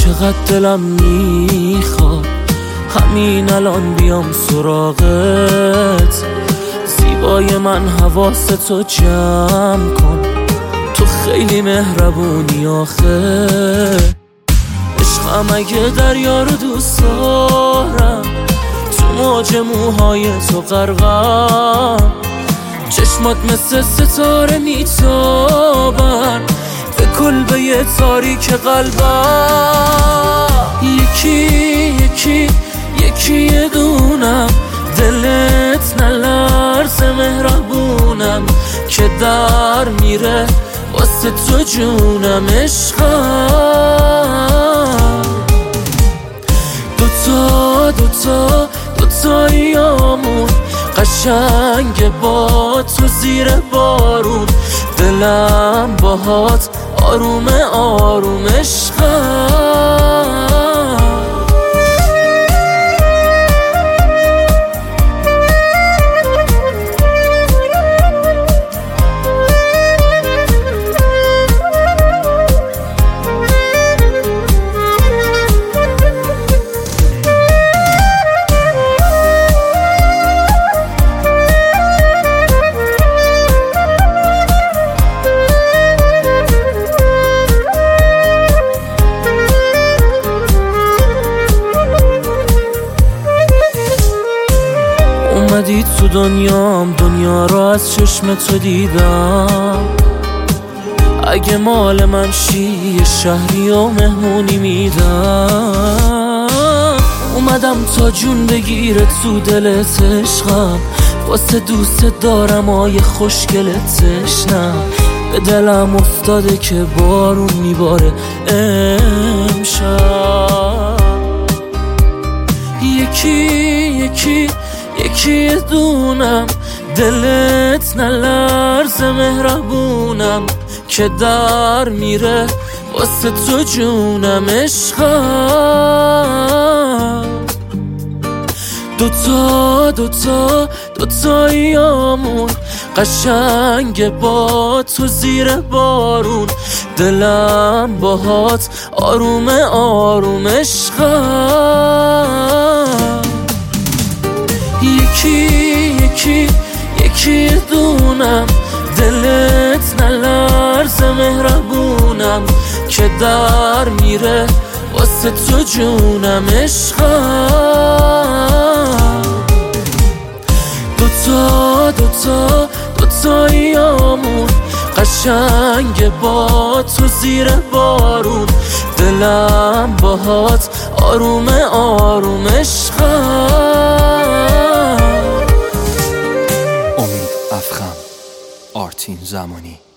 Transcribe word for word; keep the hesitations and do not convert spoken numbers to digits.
چقدر دلم میخواد همین الان بیام سراغت. زیبای من حواستو جمع کن، تو خیلی مهربونی آخه. عشقم اگه دریا رو دوست دارم، تو موج موهای تو غرقم. چشمات مثل ستاره میتابن به کلبه تاریک قلبم. یکی یکی یکی یه دونم، دلت نلرزه مهربونم که در میره واسه تو جونم. عشقم دوتا دوتا دوتاییامون قشنگ با تو زیر بارون. دلم باهات آروم آروم. عشقم اومدی تو دنیام، دنیا را از چشم تو دیدم. اگه مال من شی یه شهری و مهمونی میدم. اومدم تا جون بگیره تو دلت عشقم، واسه دوست دارم آیه خوشگلت تشنم. به دلم افتاده که بارون میباره امشب. یکی یکی یکی دونم، دلت نلرزه مهربونم که در میره واسه تو جونم. عشقم دوتا دوتا دوتاییامون قشنگ با تو زیر بارون. دلم باهات آروم آروم. عشقم یکی یکی یکی دونم، دلت نلرزه مهربونم که در میره واسه تو جونم. عشقم دوتا دوتا دوتاییامون قشنگ با تو زیر بارون. دلم باهات آروم آروم. عشقم امید افخم، آرتین زمانی.